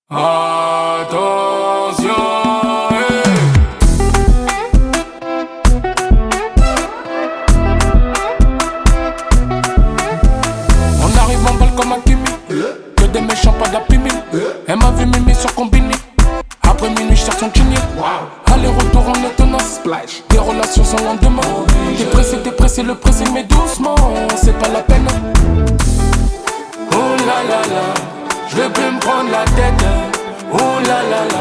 Attention, On arrive en balle comme un Kimi. Que des méchants, pas de la pimine. Elle m'a vu mimi sur Combini. Après minuit, je cherche son chigné. Aller-retour en étonnance. Des relations sans lendemain. T'es pressé, le pressing, mais doucement. C'est pas la peine. Oh là là là, je vais plus me prendre la tête. Oh là là là.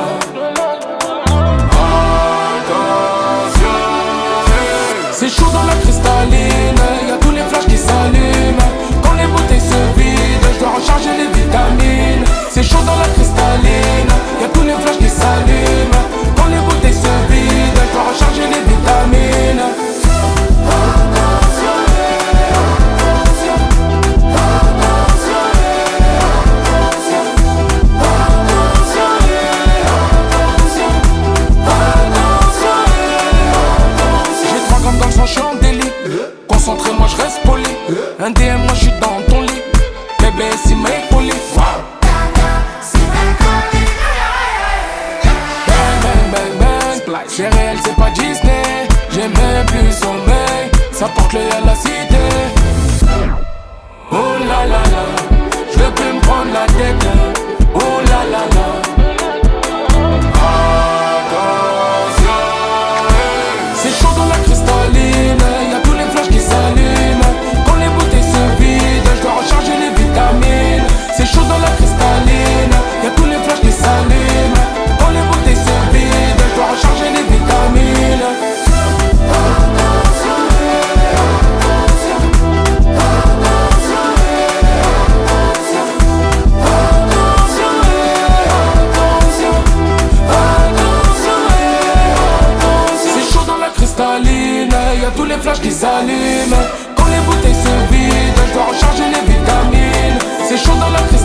Attention, c'est chaud dans la cristalline. Y'a tous les flashs qui s'allument. Quand les bouteilles se vident, je dois recharger les vitamines. C'est chaud dans la cristalline. Y'a tous les flashs qui s'allument. Quand les bouteilles se vident, je dois recharger les vitamines. Je suis en délit, concentré, moi je reste poli. Un DM, moi je suis dans ton lit. Bébé, si m'est poli. Bang, bang, bang, bang. C'est réel, c'est pas Disney. J'ai même plus sommeil. Ça porte l'œil à la cité. Oh là là là, je veux plus me prendre la tête. Oh là là là. C'est chaud dans la cristalline, y'a tous les flashs qui s'allument. Quand les bouteilles se vident, je dois recharger les vitamines. C'est chaud dans la cristalline, y'a tous les flashs qui s'allument. Quand les bouteilles se vident, je dois recharger les vitamines. Y'a tous les flashs qui s'allument. Quand les bouteilles se vident, je dois recharger les vitamines. C'est chaud dans la